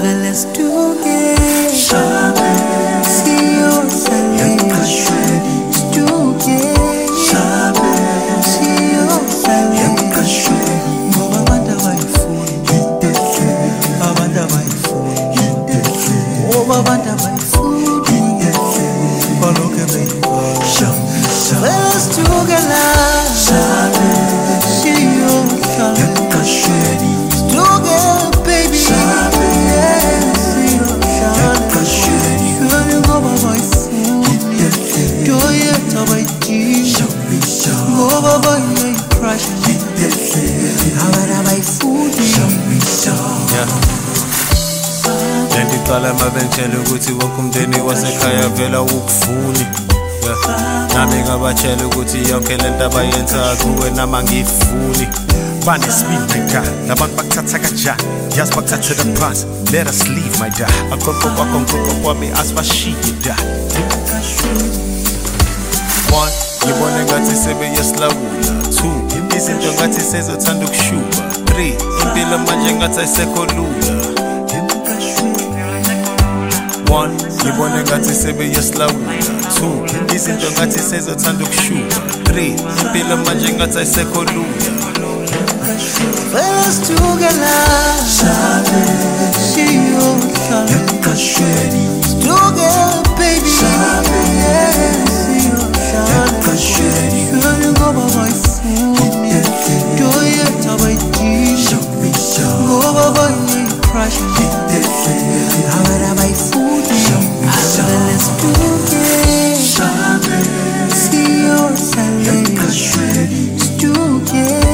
let's do it. See you Sunday. Let's do it. See you Sunday. Ngoba abantu abayifuni, abantu abayifuni, ngoba abantu abayifuni, baloke beyifuna. Let's together. See you Sunday. Together, baby. Lendiqala mabengitshela ukuthi wonke umndeni wasekhaya vela ukufuni. Nami ngabatshela ukuthi yonke lento abayenza kuwe nama ngifuni. Banesibindi my God, nabantu bakuthatha kanjani? Yazi bakuthathela phansi, let us leave my God. Akhokho kwakho ngikho kwami asibashiye da. One, ngibone ngathi sebeyesilawula. Two, izinto ngathi sezothanda ukushuba. Three, impilo manje ngathi ayisekho lula. One, ngibone ngathi sebeyesilawula. Two, izinto ngathi sezothanda ukushuba. Three, impilo manje ngathi ayisekho lula. Let's together. See you Sunday. Together, baby. See you Sunday. You go by my phone. Do it to my team. Go by my crush. How about my food? Let's do it. See you Sunday. Let's do it.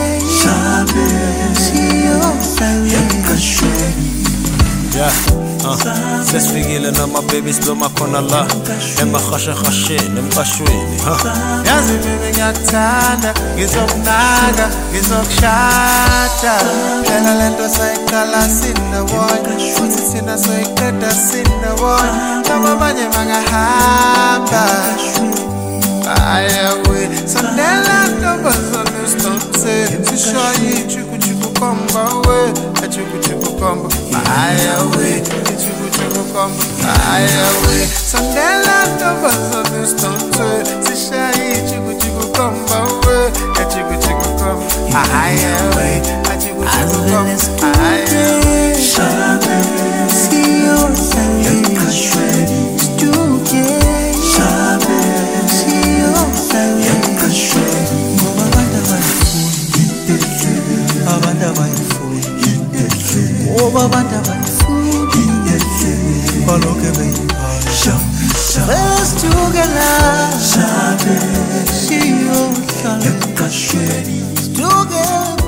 Sesifikile noma baby sibloma khona la emakhashashasheni emqashweni yazi baby ngiyakuthanda ngizokunaka ngizokushada phela lento sayiqala sinawona futhi thina soyiqeda sinawona noma manje mangahamba ayawe sondela ntombi zonustonse sishaye ichukuchuku komba we achukuchuku komba ayawe ichukuchuku komba ayawe sondela ntombi zonustonse sishaye ichukuchuku komba we achukuchuku komba ayawe achukuchuku komba ayawe see you Sunday. Let's together. See you Sunday. Together.